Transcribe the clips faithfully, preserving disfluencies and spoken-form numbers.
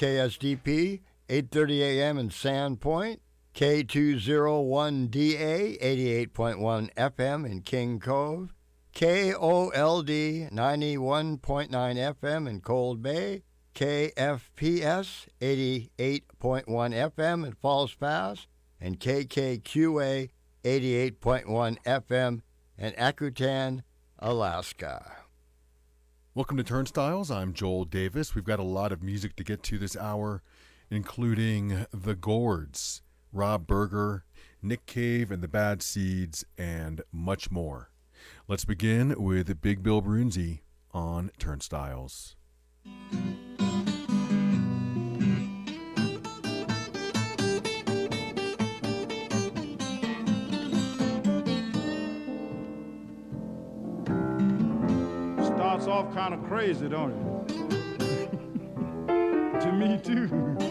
K S D P, eight thirty A M in Sandpoint, K two oh one D A, eighty-eight point one F M in King Cove, K O L D, ninety-one point nine F M in Cold Bay, K F P S, eighty-eight point one F M in Falls Pass, and K K Q A, eighty-eight point one F M in Akutan, Alaska. Welcome to Turnstiles. I'm Joel Davis. We've got a lot of music to get to this hour, including The Gourds, Rob Berger, Nick Cave and the Bad Seeds, and much more. Let's begin with Big Bill Broonzy on Turnstiles. Starts off kind of crazy, don't it? To me too.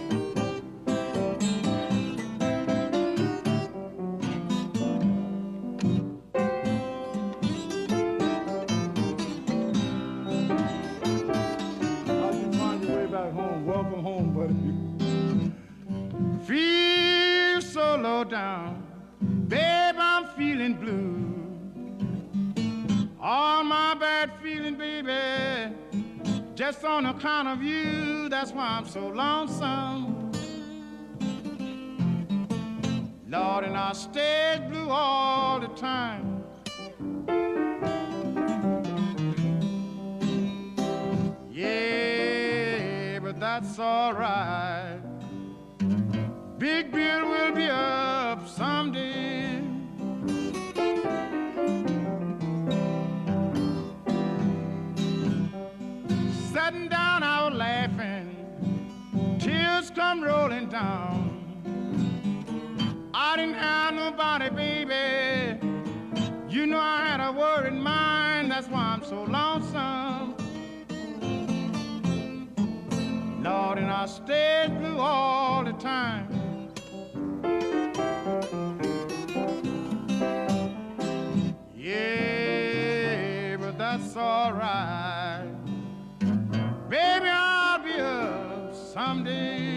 How you find your way back home? Welcome home, buddy. Feel so low down, babe, I'm feeling blue. All my bad feeling, baby, just on account of you. That's why I'm so lonesome. Lord, and I stayed blue all the time. Yeah, but that's all right. Big Bill will be up someday. Sitting down, I was laughing, tears come rolling down. I didn't have nobody, baby. You know I had a worried mind, that's why I'm so lonesome. Lord, and I stayed blue all the time. Yeah, but that's all right. Baby, I'll be up someday.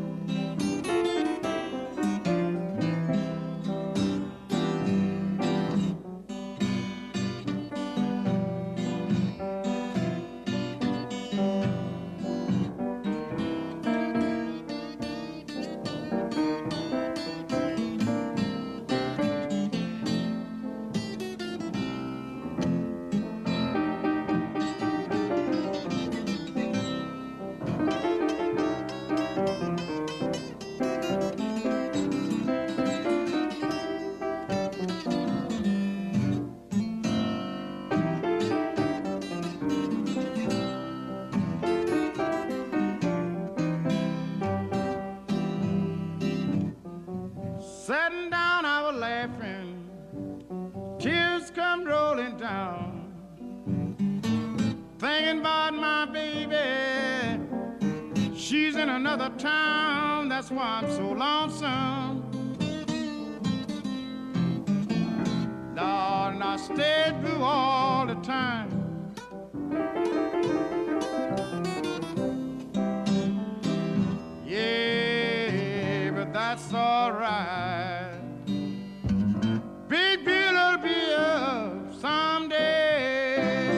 Sitting down, I was laughing, tears come rolling down. Thinking about my baby, she's in another town, that's why I'm so lonesome. Lord, and I stayed blue all the time. Yeah, but that's all right. Big Bill will be up someday.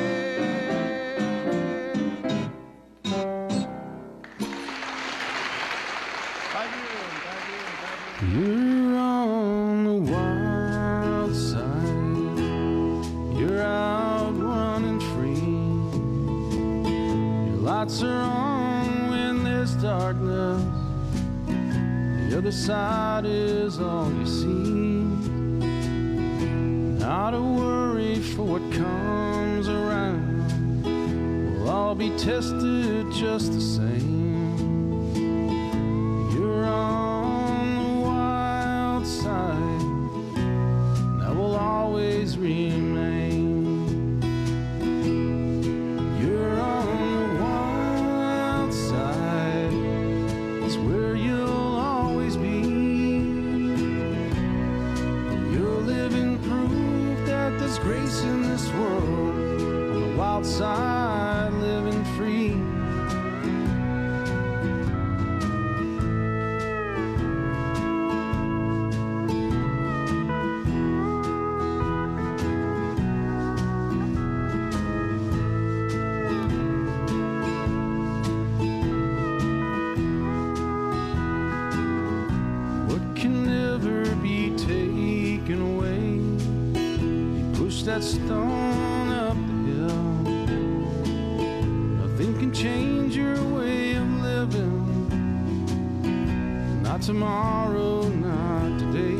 Thank you, thank you, thank you. You're on the wild side. You're out running free. Your lights are on when there's darkness. The other side is all you see. Not a worry for what comes around. We'll all be tested just the same. You're on the wild side. That will always remain. You're on the wild side. It's where you'll always be. You're living proof that there's grace in this world. On the wild side, living free. that stone up the hill. Nothing can change your way of living. Not tomorrow, not today.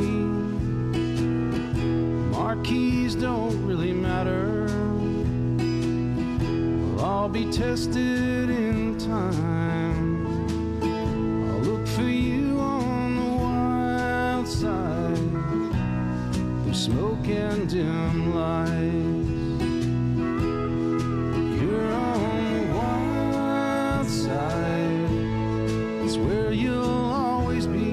Marquees don't really matter. We'll all be tested in time. I'll look for you on the wild side. There's smoke and dim lights. You're on the wild side. It's where you'll always be.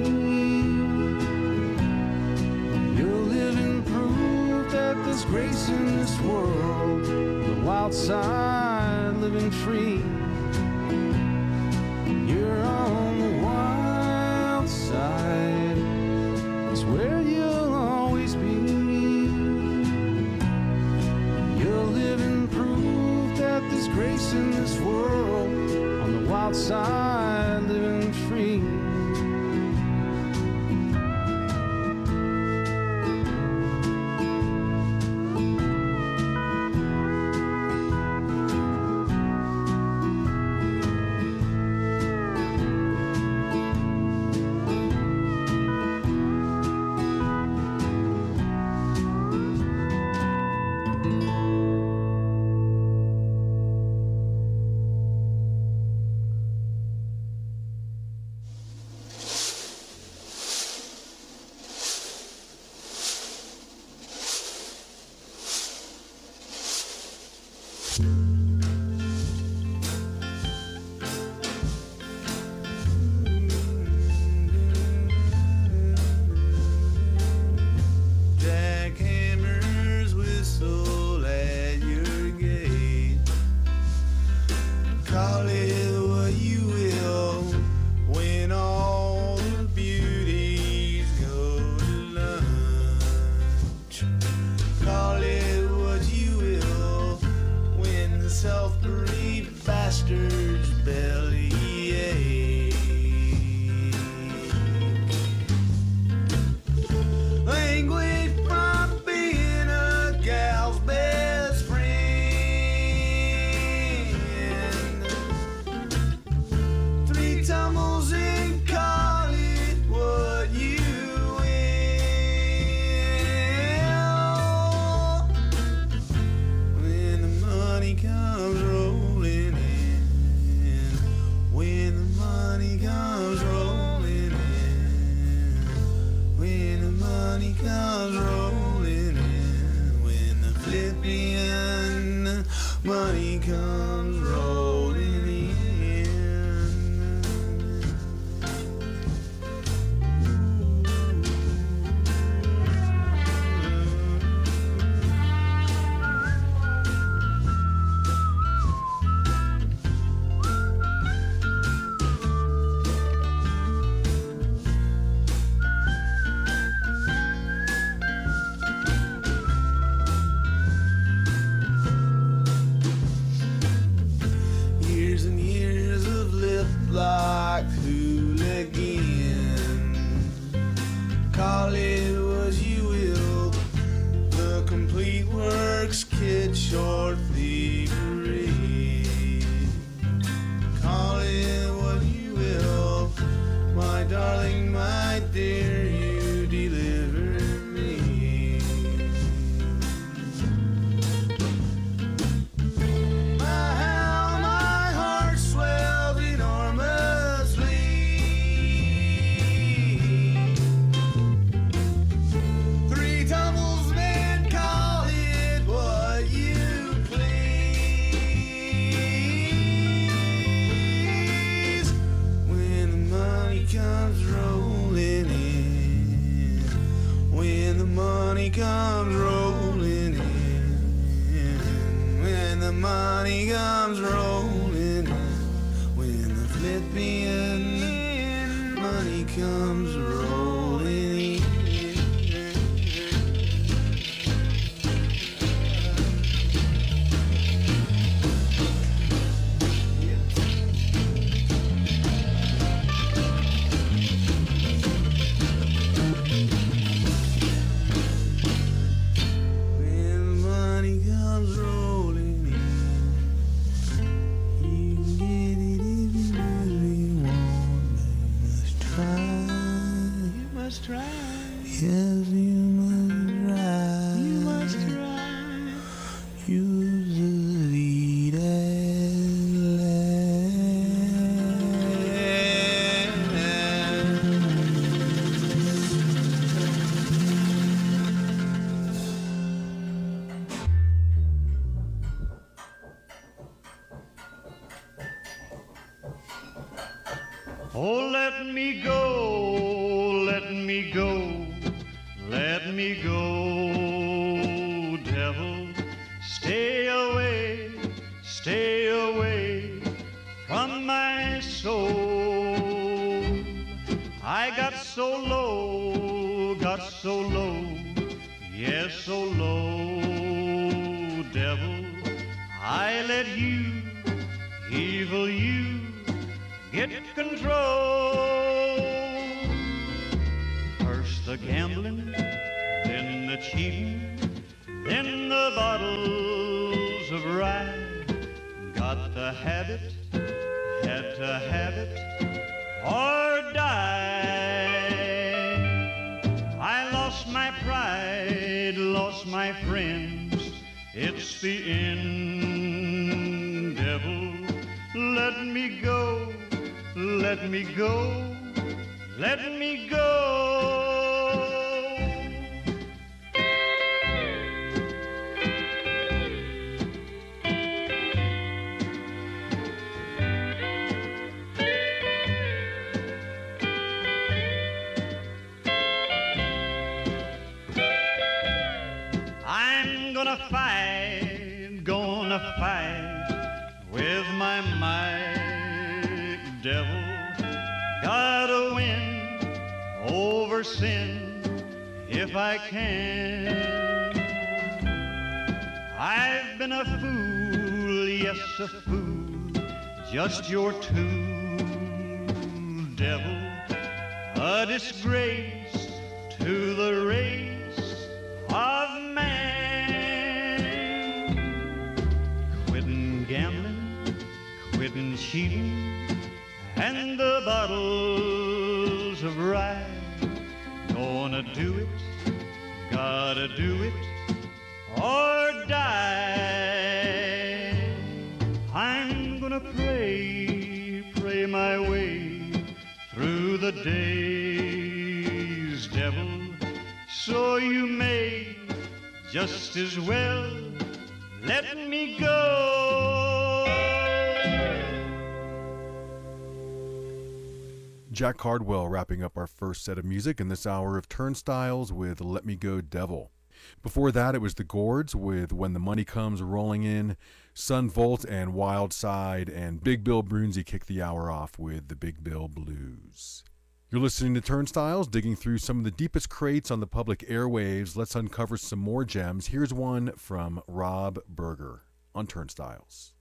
You're living proof that there's grace in this world. The wild side, living free. You're on the wild side. It's where you'll always be. You're living proof that there's grace in this world. On the wild side, living free. Jackhammers whistle at your gate. Call it what you will when all the beauties go to lunch. Call it what you will when the self-belief bastard's belly ache. Language from being a gal's best friend. Three tumbles and call it what you will. When the money comes rolling in, when the money comes rolling in, when the money comes rolling in, when the flipping money comes rolling in. Years and years of lip-locked hooligan. Call it what you will. The complete works kid short thievery. Call it what you will. My darling, my dear, you deliver me. How my heart swelled enormously. Three tumbles, man, call it what you please. When the money comes rolling in, when the money comes rolling in, when the money comes rolling in, when the flipping money comes rolling in. When the Yes, you must ride. You must ride. You're the leader. Oh, let me go, let me go, let me go, devil. Stay away, stay away from my soul. I got so low, got so low, yes, so low, devil. I let you, evil you, get control. First the gambling, then the cheating, then the bottles of rye. Got the habit, had to have it, or die. I lost my pride, lost my friends. It's the end, devil. Let me go. Let me go, let me go. I'm gonna fight, gonna fight with my might, devil. Gotta win over sin if I can. I've been a fool, yes, a fool, just your tool, devil. A disgrace to the race of man. Quitting gambling, quitting cheating, and the bottles of rye. Gonna do it, gotta do it, or die. I'm gonna pray, pray my way through the days, devil, so you may just as well let me go. Jack Cardwell wrapping up our first set of music in this hour of Turnstiles with Let Me Go Devil. Before that, it was the Gourds with When the Money Comes Rolling In, Sun Volt and Wild Side, and Big Bill Brunsey kicked the hour off with the Big Bill Blues. You're listening to Turnstiles, digging through some of the deepest crates on the public airwaves. Let's uncover some more gems. Here's one from Rob Berger on Turnstiles.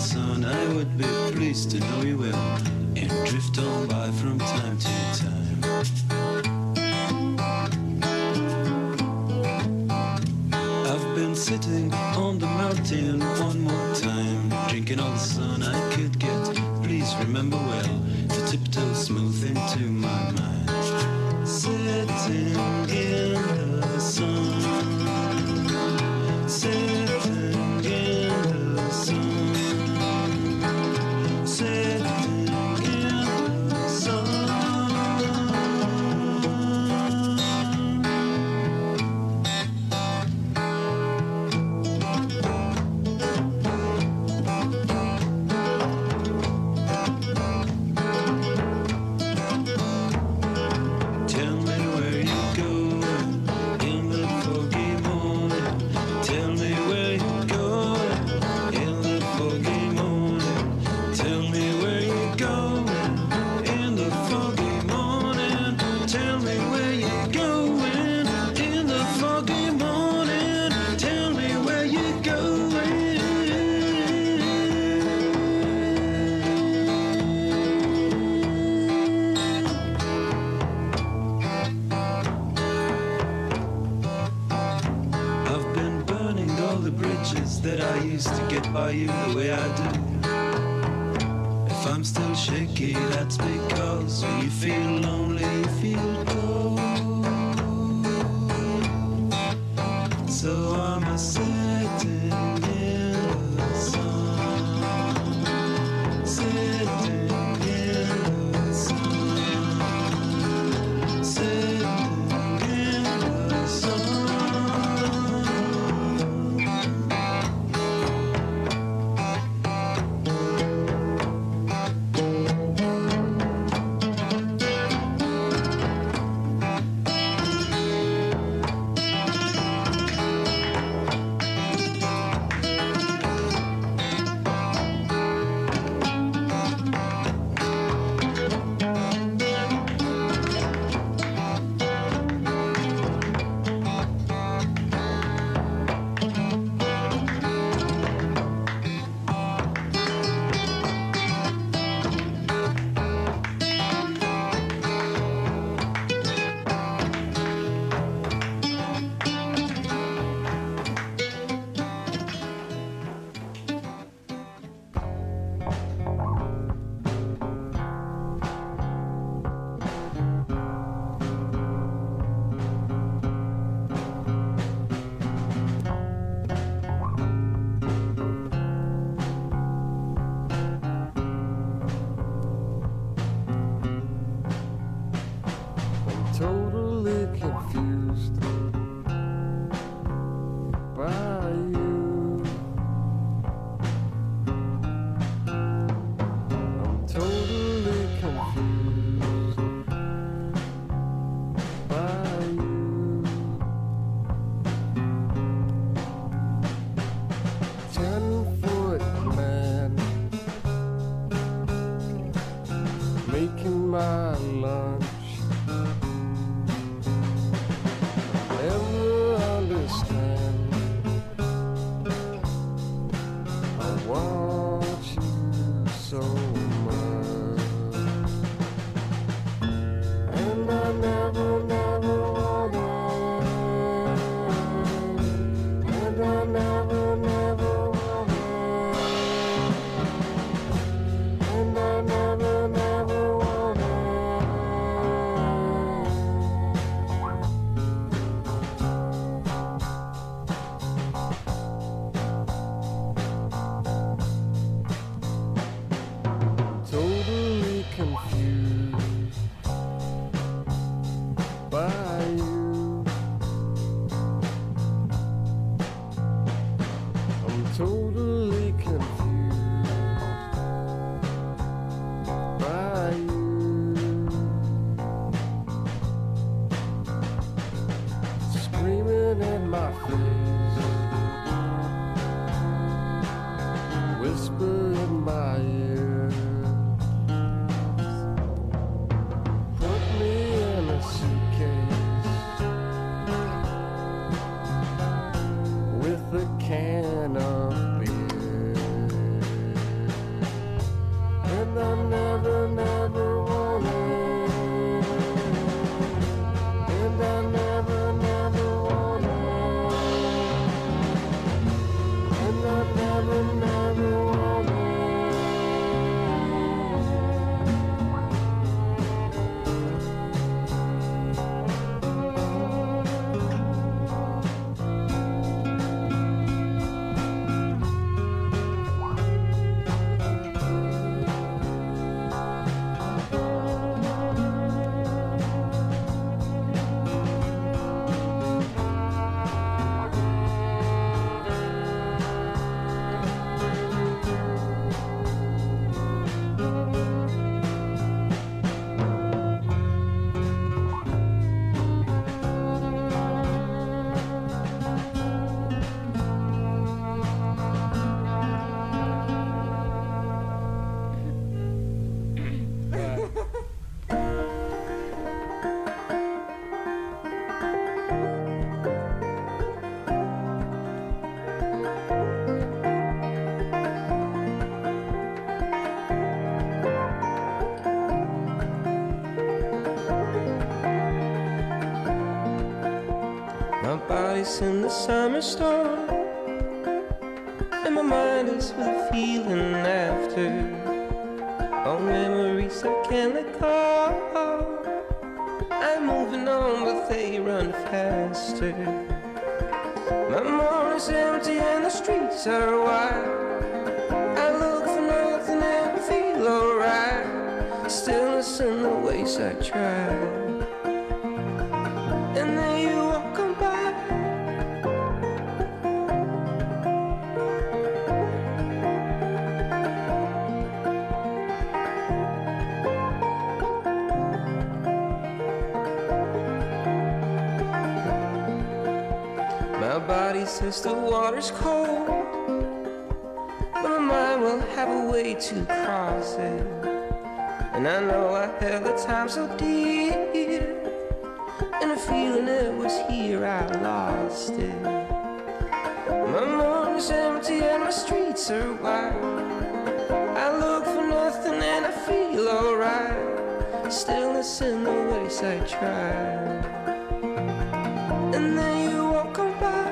sun, I would be pleased to know you well and drift on by from time to time. I've been sitting on the mountain one more time, drinking all the sun I could get. Please remember well to tiptoe smooth into my mind. Sitting in the sun, sitting in the sun, sitting in the sun. Tell me where you're going in the foggy morning. Tell me where you're going in the foggy morning. Tell me where you're going in the foggy morning. Tell me where you're going in the foggy morning. Tell me where you're going. I've been burning all the bridges that I used to get by you the way I do. If I'm still shaky, that's because when you feel lonely, you feel cold. So I'm a sitting in the sun, sitting in the sun, sitting in the sun. I'm totally confused by you. I'm totally confused by you. Ten foot man making my lunch. Never understand. I want you so much, and I never, never wanted, and I never, never wanted, and I never, never wanted. Totally confused by you. I'm totally confused by you. Screaming in my face, whisper in my ear. Put me in a suitcase with a can of beer. body's in the summer storm, and my mind is full of feeling after all memories I can't let go. I'm moving on, but they run faster. My morning's empty and the streets are wide. I look for nothing and feel alright. Stillness in the ways I try. And then you walk on by. My body says the water's cold, but my mind will have a way to cross it. And I know I held the time so dear, and the feeling it was here, I lost it. My morning's empty and my streets are wide. I look for nothing and I feel alright. Stillness in the ways I try. And then you walk on by.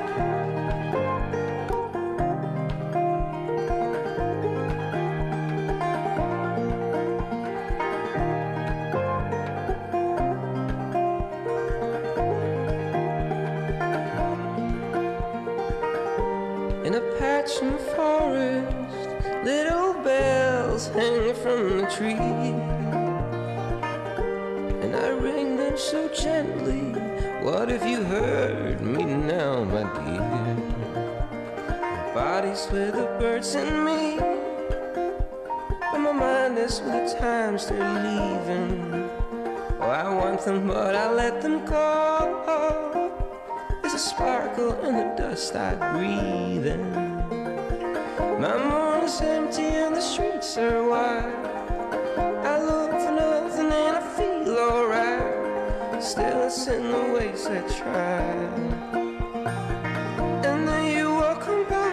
In a patch in the forest, little bells hang from the tree, and I ring them so gently. What if you heard me now, my dear? My body's with the birds and me, but my mind is with the times they're leaving. Oh, I want them, but I let them go. There's a sparkle in the dust I breathe in. My morning's empty and the streets are wide. I look for nothing and I feel alright. Still it's in the ways I try. And then you walk on by.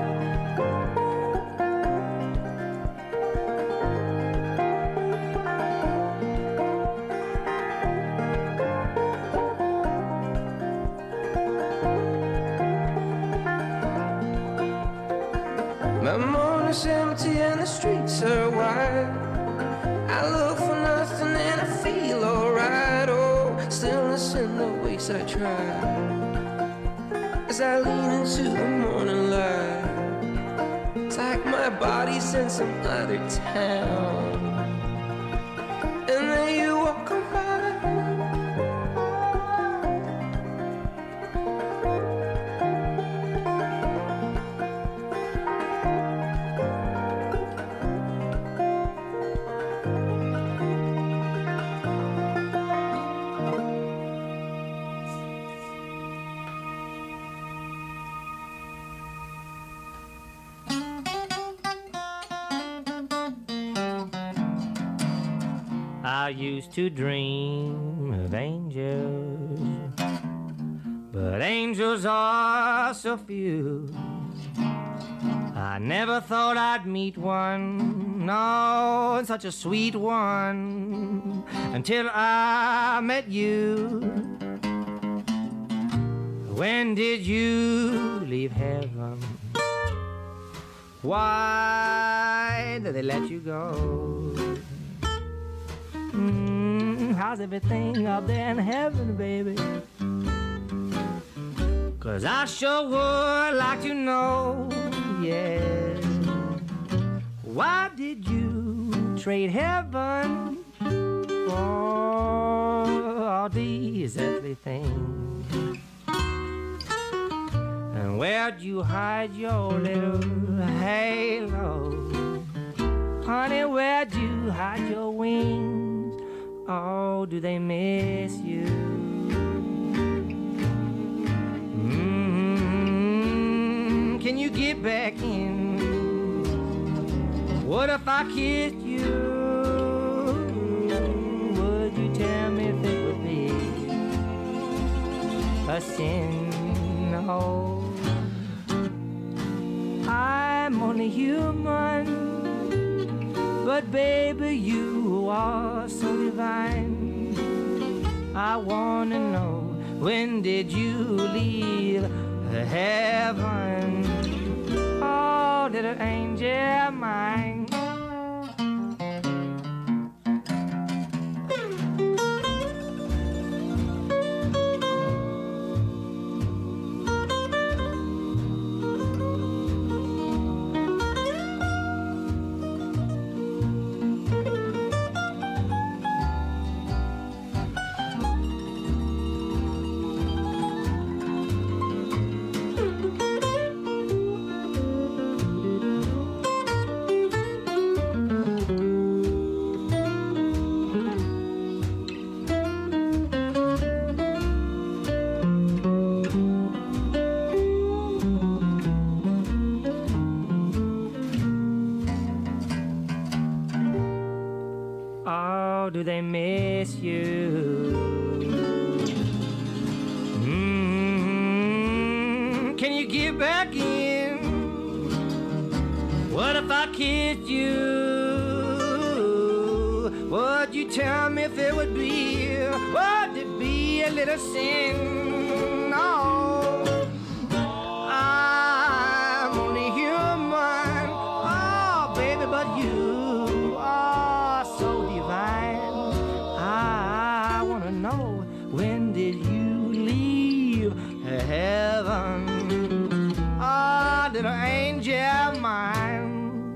My morning's empty and the streets are wide. I look for nothing and I feel alright. Oh, stillness in the ways I try. As I lean into the morning light, it's like my body's in some other town. And then you walk on by. I used to dream of angels, but angels are so few. I never thought I'd meet one, no, such a sweet one, until I met you. When did you leave heaven? Why did they let you go? Mm, how's everything out there in heaven, baby? 'Cause I sure would like to know, yes. Why did you trade heaven for all these earthly things? And where'd you hide your little halo? Honey, where'd you hide your wings? Oh, do they miss you? Mm-hmm. Can you get back in? What if I kissed you? Would you tell me if it would be a sin? No, I'm only human, but baby, you are so divine. I wanna know, when did you leave heaven? Oh, little angel mine. Do they miss you? Mm-hmm. Can you get back in? What if I kissed you? Would you tell me if it would be? Would it be a little sin? No, I'm only human. Oh, baby, but you are so divine. I wanna know, when did you leave heaven? Ah, little angel mine.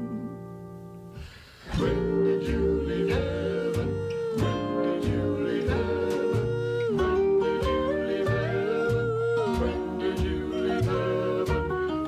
When did you leave heaven? When did you leave heaven? When did you leave heaven? When did you leave heaven?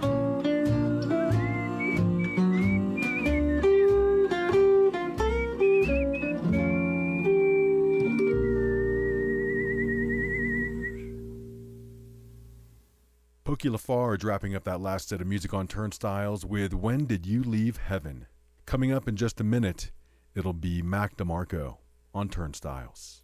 Pokey Lafarge wrapping up that last set of music on Turnstiles with When Did You Leave Heaven? Coming up in just a minute, it'll be Mac DeMarco on Turnstiles.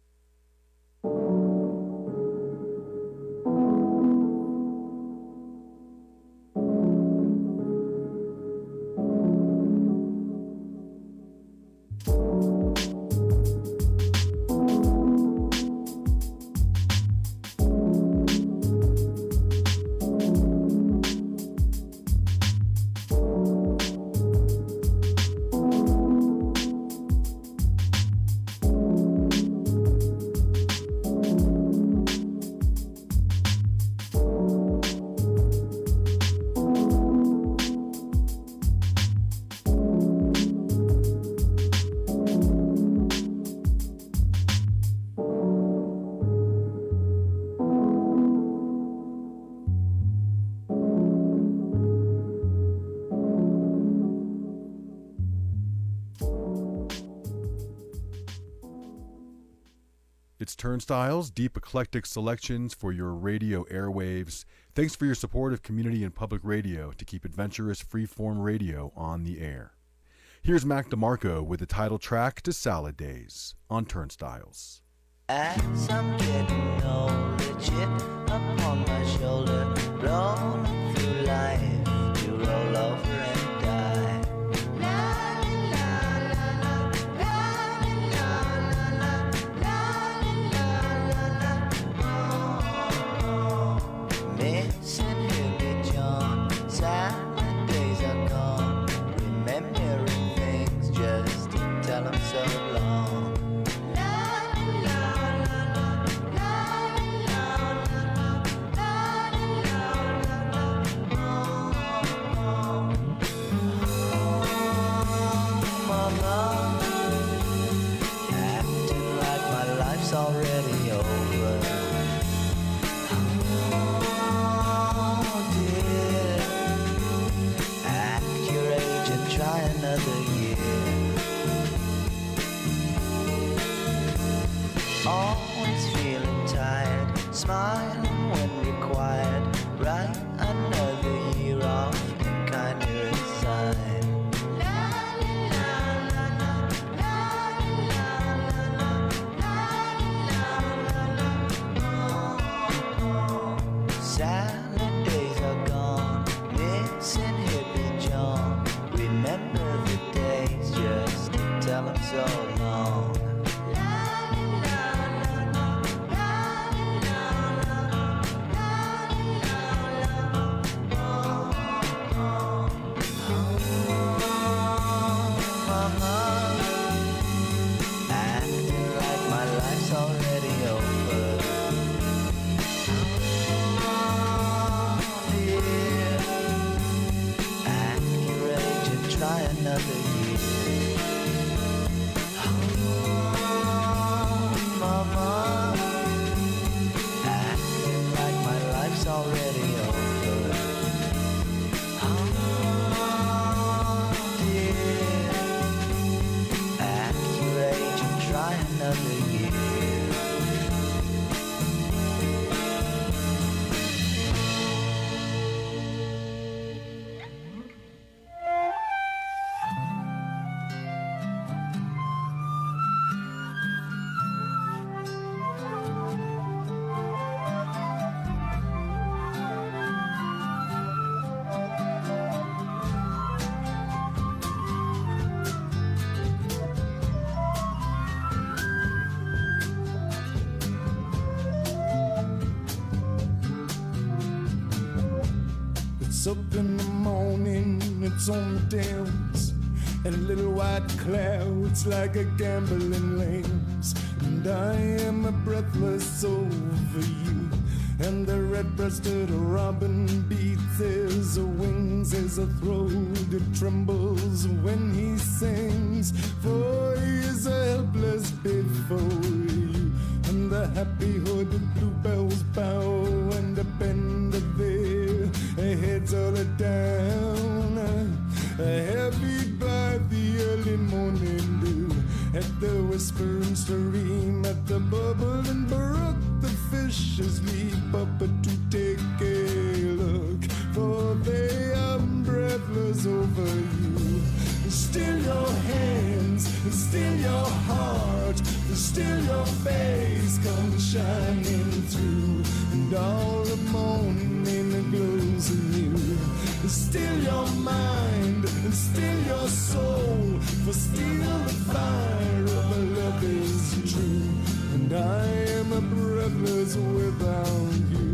It's Turnstiles, deep eclectic selections for your radio airwaves. Thanks for your support of community and public radio to keep adventurous freeform radio on the air. Here's Mac DeMarco with the title track to Salad Days on Turnstiles. As I'm getting old, the chip upon my shoulder, rolling through life to roll over and die. Missing Hildy John, sad days are gone, remembering things just to tell them so long. Acting like my life's already over. Oh dear, at your age and try another year. Always feeling tired, smiling when required. Write another year off and kinda resign. Salad days are gone, missing hippie John. Remember the days just to tell him so long. another year. Oh, mama, acting like my life's already over. Oh, dear, act your age and try another year. It's up in the morning, it's on the downs, and little white clouds like a gambling lambs. And I am breathless over you, and the red-breasted robin beats his wings as a throat it trembles when he sings. For he is helpless before you, and the happy hooded bluebells bow and bend their heads all down, heavy by the early morning dew, at the whispering stream, at the bubbling brook, the fishes leap up to take a look, for they are breathless over you. Still your hands, still your heart, still your face comes shining through, and all the morning glows in you. Still your mind, still your soul, for still the fire of love is true, and I am breathless without you.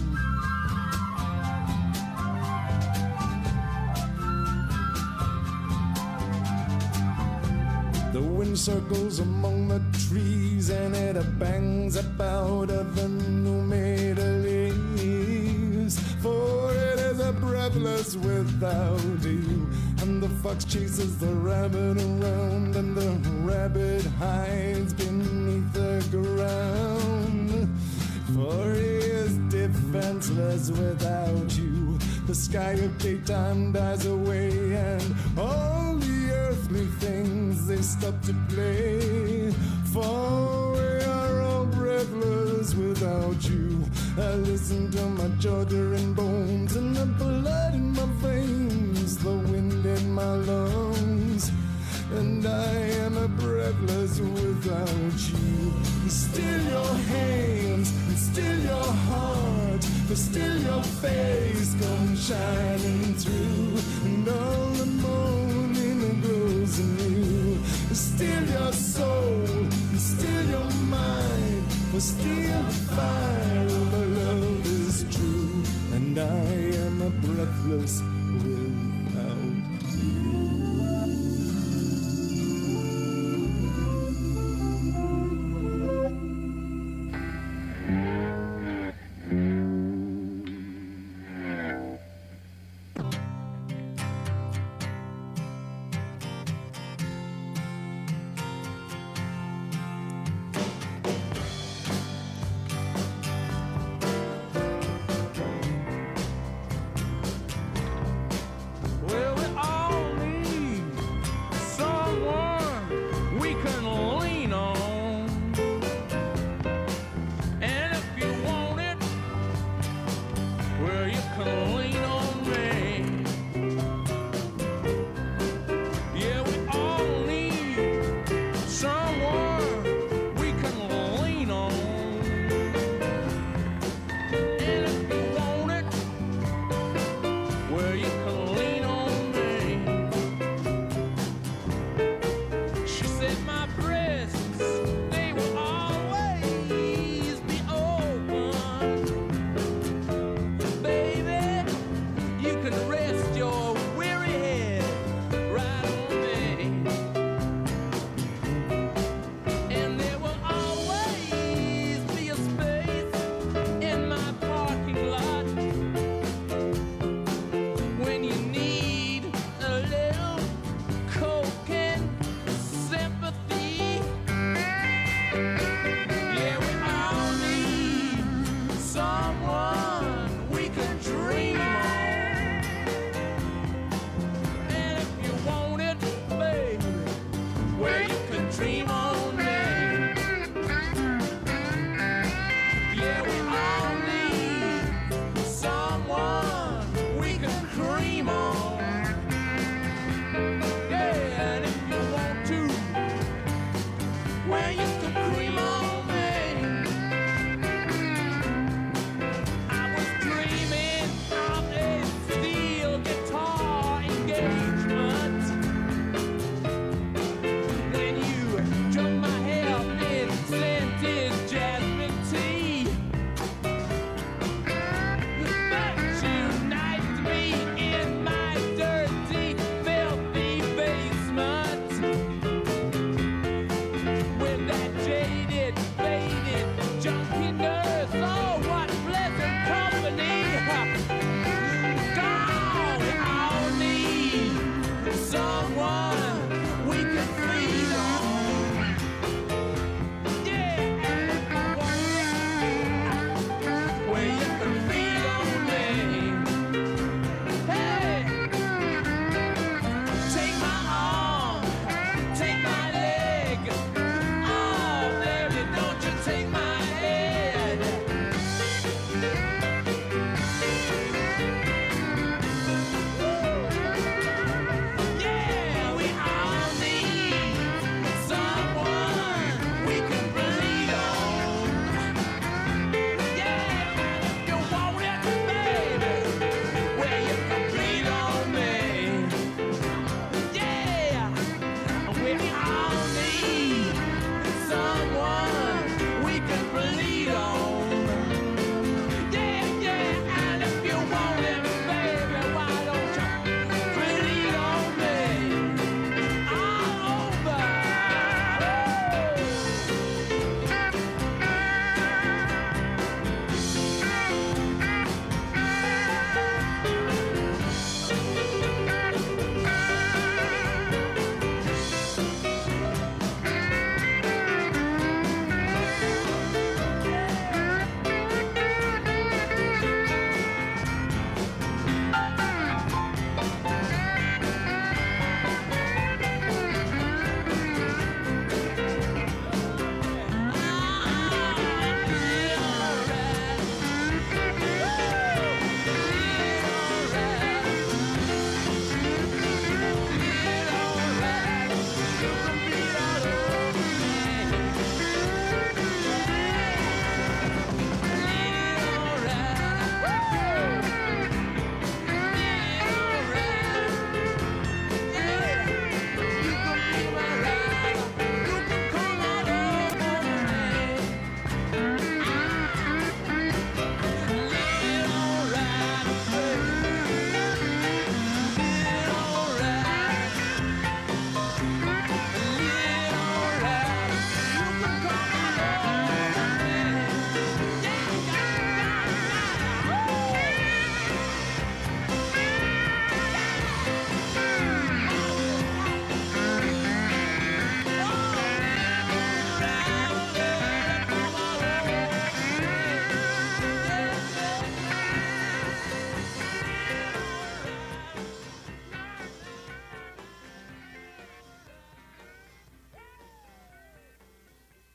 The wind circles among the trees, and it bangs about of the new made leaves, for it is a breathless without you. And the fox chases the rabbit around, and the rabbit hides beneath the ground, for he is defenseless without you. The sky of daytime dies away, and all the earthly things they stop to play, for we are all breathless without you. I listen to my jaw-tearing bones and the blood in my veins, the wind in my lungs, and I am a breathless without you. Still your hands, still your heart, but still your face comes shining through, and all the morning glows in you. Still your soul, still your mind, but still the fire of love is true, and I am a breathless without you.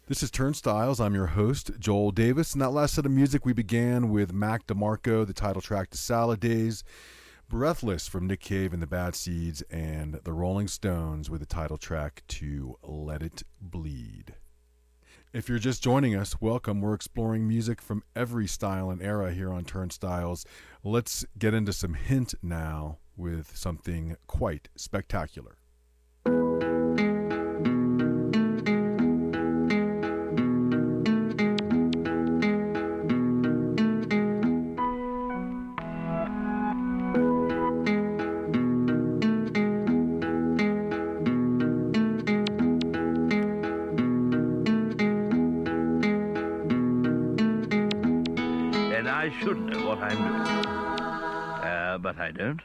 This is Turnstiles. I'm your host, Joel Davis. And that last set of music, we began with Mac DeMarco, the title track to Salad Days, Breathless from Nick Cave and the Bad Seeds, and the Rolling Stones with the title track to Let It Bleed. If you're just joining us, welcome. We're exploring music from every style and era here on Turnstiles. Let's get into some hint now with something quite spectacular. I should know what I'm doing, uh, but I don't.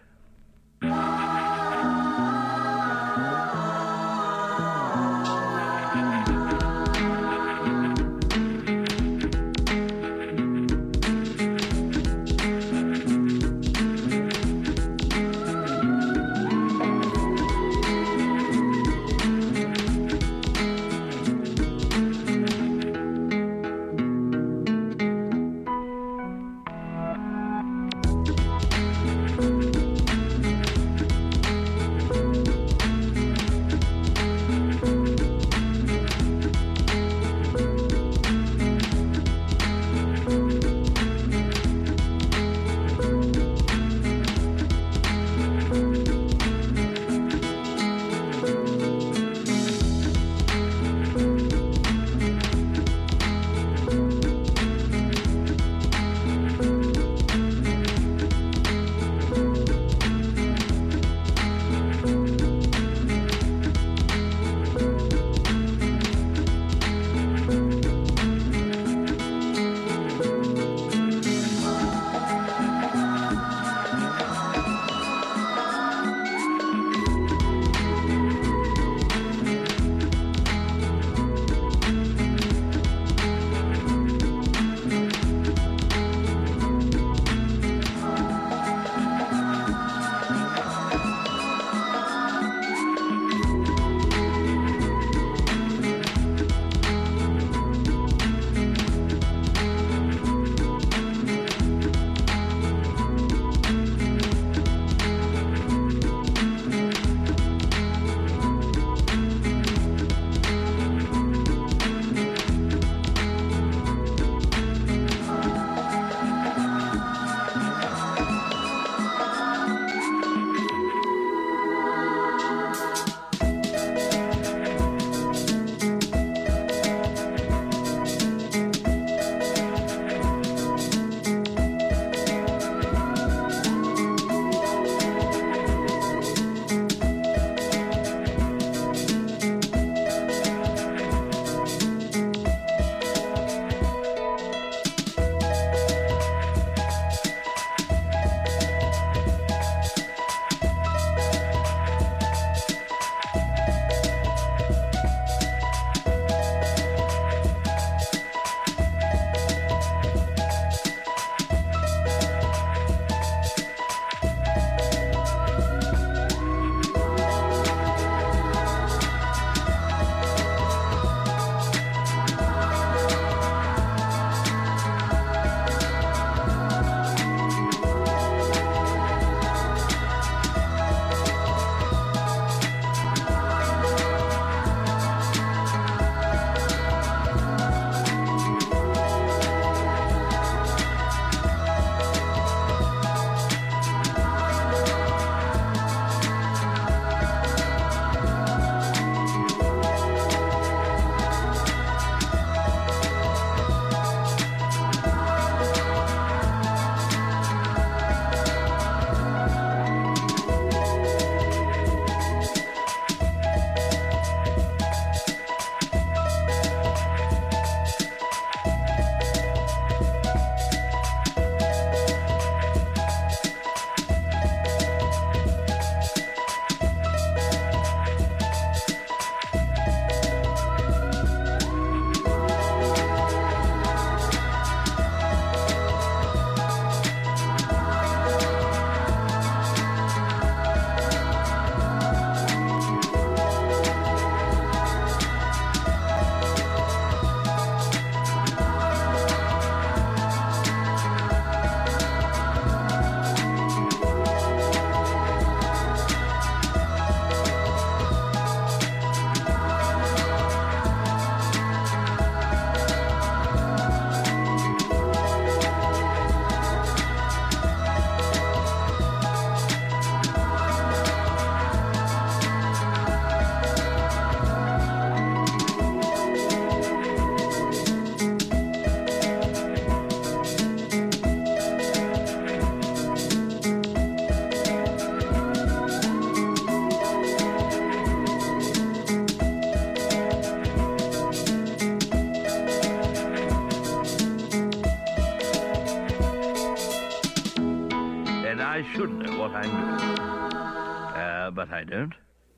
I should know what I'm doing. Uh, but I don't.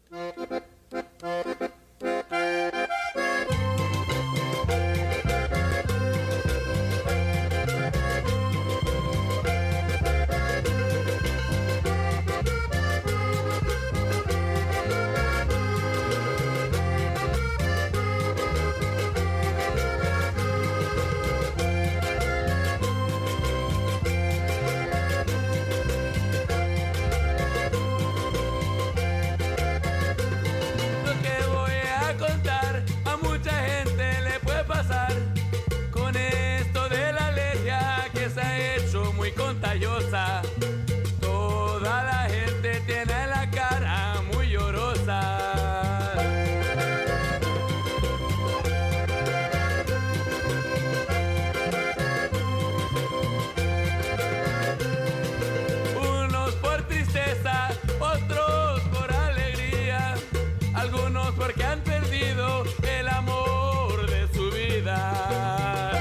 Toda la gente tiene la cara muy llorosa. Unos por tristeza, otros por alegría, algunos porque han perdido el amor de su vida.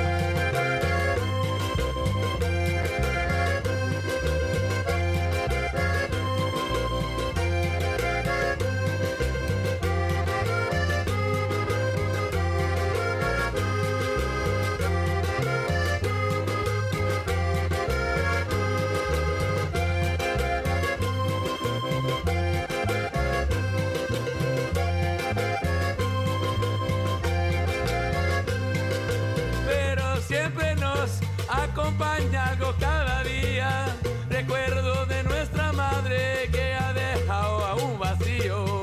Acompaña algo cada día, recuerdo de nuestra madre que ha dejado a un vacío.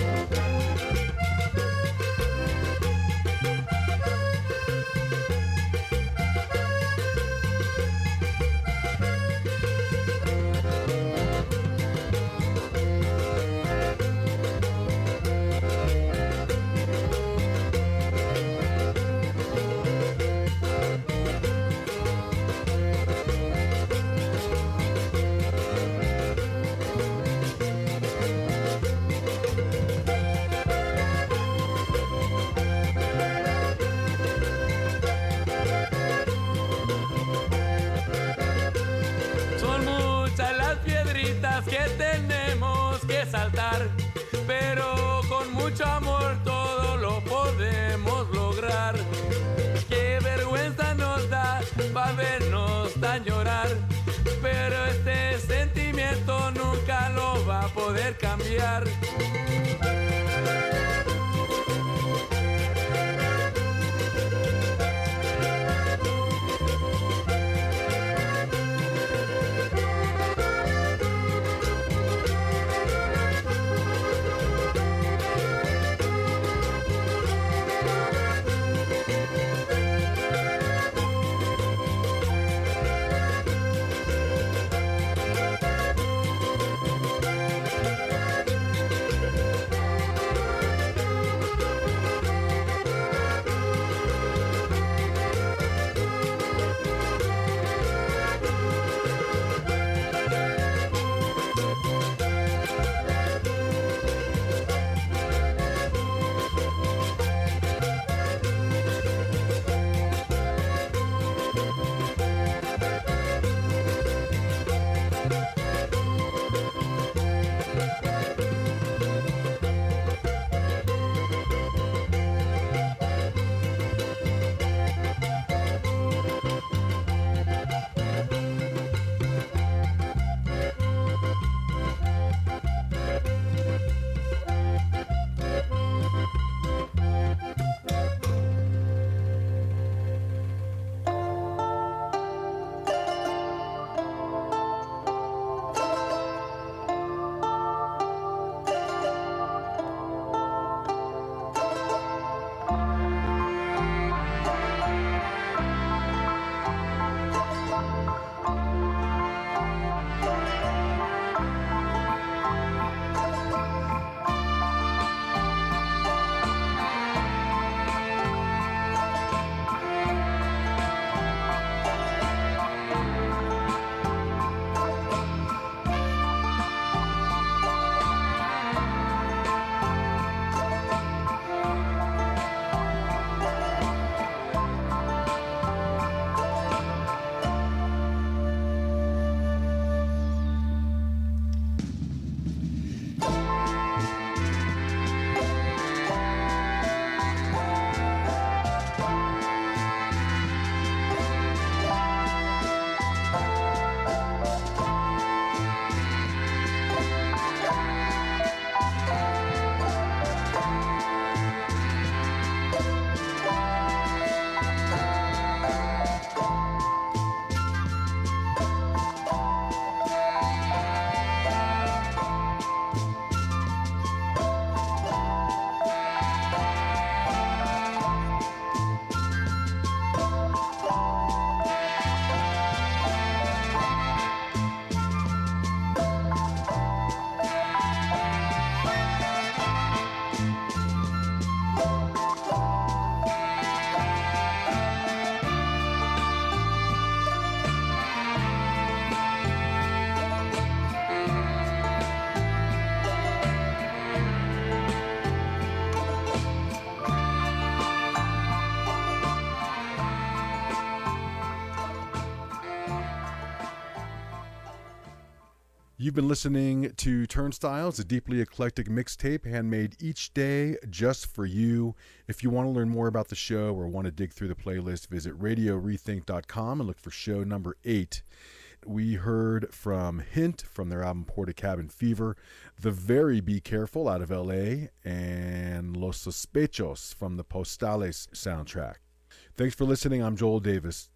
Que tenemos que saltar, pero con mucho amor todo lo podemos lograr. Qué vergüenza nos da pa' vernos tan llorar, pero este sentimiento nunca lo va a poder cambiar. You've been listening to Turnstiles, a deeply eclectic mixtape handmade each day just for you. If you want to learn more about the show or want to dig through the playlist, visit radio rethink dot com and look for show number eight. We heard from Hint from their album Porta Cabin Fever, The Very Be Careful out of L A, and Los Sospechos from the Postales soundtrack. Thanks for listening. I'm Joel Davis.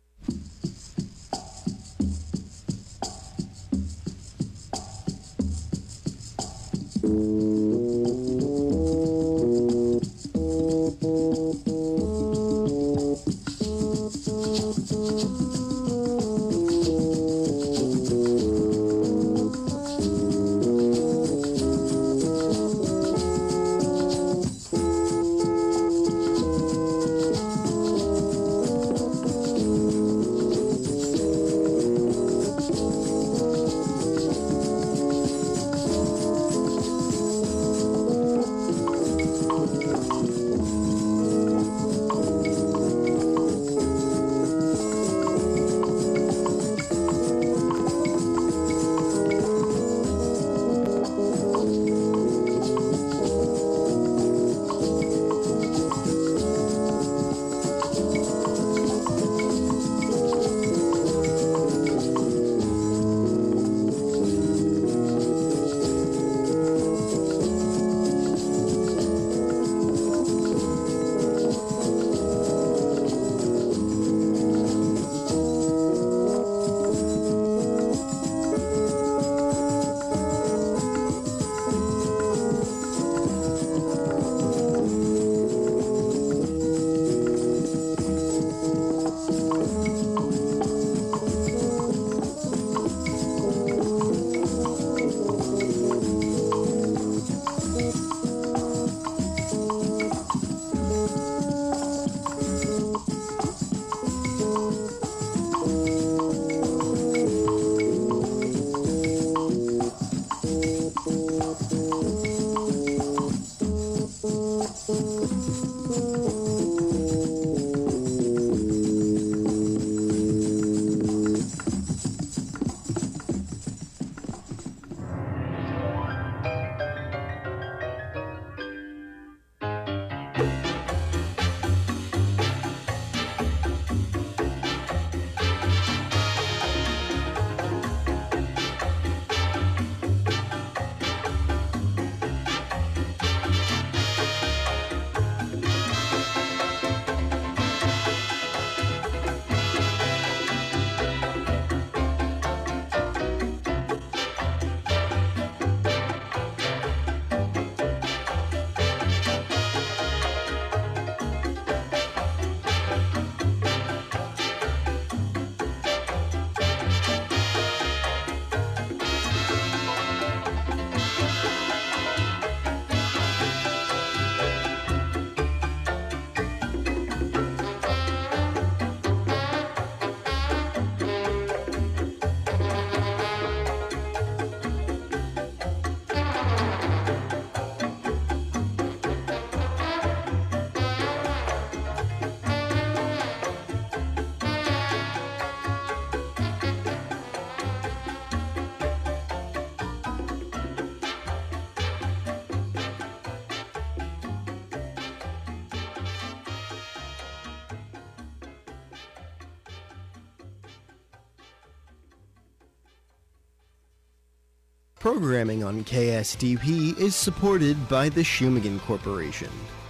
Programming on K S D P is supported by the Shumagan Corporation.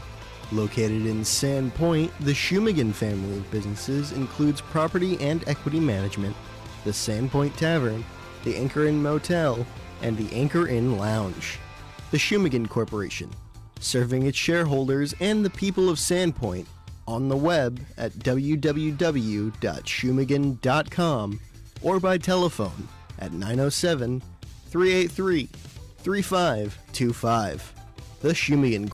Located in Sand Point, the Shumagan family of businesses includes property and equity management, the Sand Point Tavern, the Anchor Inn Motel, and the Anchor Inn Lounge. The Shumagan Corporation, serving its shareholders and the people of Sand Point on the web at w w w dot shumagan dot com or by telephone at nine oh seven, three eight three, three five two five. The Shumagan